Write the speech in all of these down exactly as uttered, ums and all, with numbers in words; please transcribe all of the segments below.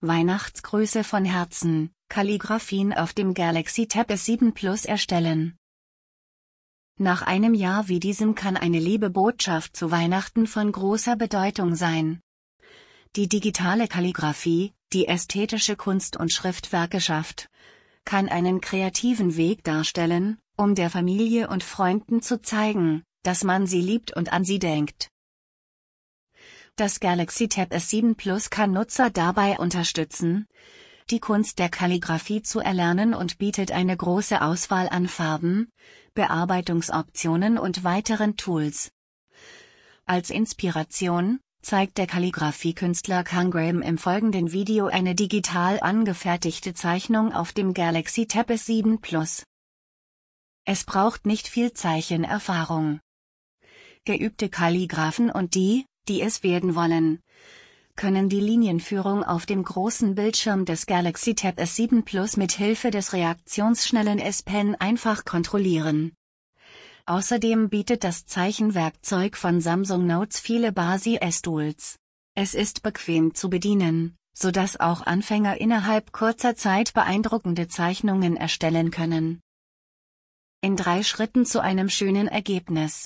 Weihnachtsgrüße von Herzen, Kalligraphien auf dem Galaxy Tab S sieben Plus erstellen. Nach einem Jahr wie diesem kann eine liebe Botschaft zu Weihnachten von großer Bedeutung sein. Die digitale Kalligraphie, die ästhetische Kunst und Schriftwerke schafft, kann einen kreativen Weg darstellen, um der Familie und Freunden zu zeigen, dass man sie liebt und an sie denkt. Das Galaxy Tab S sieben Plus kann Nutzer dabei unterstützen, die Kunst der Kalligraphie zu erlernen und bietet eine große Auswahl an Farben, Bearbeitungsoptionen und weiteren Tools. Als Inspiration zeigt der Kalligraphie-Künstler Kang Graham im folgenden Video eine digital angefertigte Zeichnung auf dem Galaxy Tab S sieben Plus. Es braucht nicht viel Zeichenerfahrung. Geübte Kalligraphen und die, die es werden wollen, können die Linienführung auf dem großen Bildschirm des Galaxy Tab S sieben Plus mit Hilfe des reaktionsschnellen S Pen einfach kontrollieren. Außerdem bietet das Zeichenwerkzeug von Samsung Notes viele Basi-S-Tools. Es ist bequem zu bedienen, sodass auch Anfänger innerhalb kurzer Zeit beeindruckende Zeichnungen erstellen können. In drei Schritten zu einem schönen Ergebnis.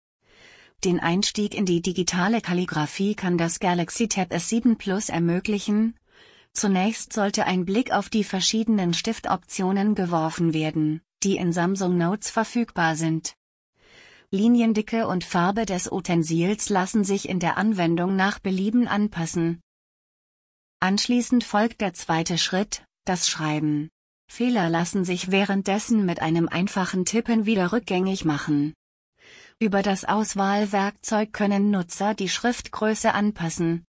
Den Einstieg in die digitale Kalligraphie kann das Galaxy Tab S sieben Plus ermöglichen. Zunächst sollte ein Blick auf die verschiedenen Stiftoptionen geworfen werden, die in Samsung Notes verfügbar sind. Liniendicke und Farbe des Utensils lassen sich in der Anwendung nach Belieben anpassen. Anschließend folgt der zweite Schritt, das Schreiben. Fehler lassen sich währenddessen mit einem einfachen Tippen wieder rückgängig machen. Über das Auswahlwerkzeug können Nutzer die Schriftgröße anpassen.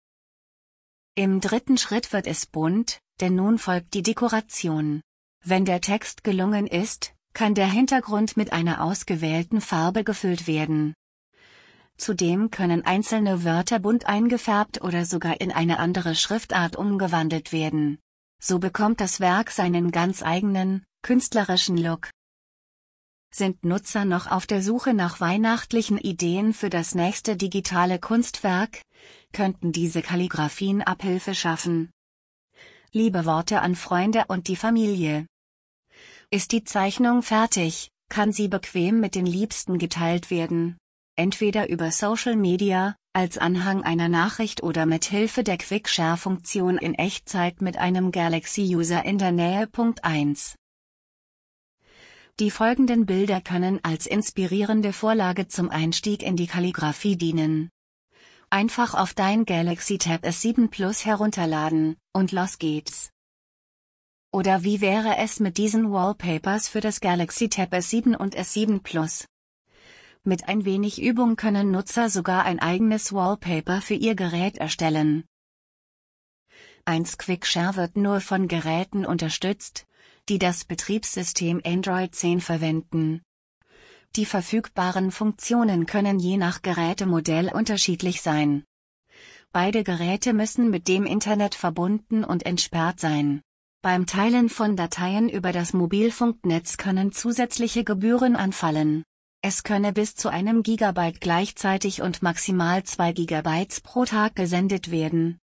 Im dritten Schritt wird es bunt, denn nun folgt die Dekoration. Wenn der Text gelungen ist, kann der Hintergrund mit einer ausgewählten Farbe gefüllt werden. Zudem können einzelne Wörter bunt eingefärbt oder sogar in eine andere Schriftart umgewandelt werden. So bekommt das Werk seinen ganz eigenen, künstlerischen Look. Sind Nutzer noch auf der Suche nach weihnachtlichen Ideen für das nächste digitale Kunstwerk, könnten diese Kalligraphien Abhilfe schaffen. Liebe Worte an Freunde und die Familie. Ist die Zeichnung fertig, kann sie bequem mit den Liebsten geteilt werden. Entweder über Social Media, als Anhang einer Nachricht oder mit Hilfe der Quick-Share-Funktion in Echtzeit mit einem Galaxy-User in der Nähe. Punkt eins. Die folgenden Bilder können als inspirierende Vorlage zum Einstieg in die Kalligraphie dienen. Einfach auf dein Galaxy Tab S sieben Plus herunterladen, und los geht's. Oder wie wäre es mit diesen Wallpapers für das Galaxy Tab S sieben und S sieben Plus? Mit ein wenig Übung können Nutzer sogar ein eigenes Wallpaper für ihr Gerät erstellen. eins Quick Share wird nur von Geräten unterstützt, die das Betriebssystem Android zehn verwenden. Die verfügbaren Funktionen können je nach Gerätemodell unterschiedlich sein. Beide Geräte müssen mit dem Internet verbunden und entsperrt sein. Beim Teilen von Dateien über das Mobilfunknetz können zusätzliche Gebühren anfallen. Es könne bis zu einem Gigabyte gleichzeitig und maximal zwei Gigabytes pro Tag gesendet werden.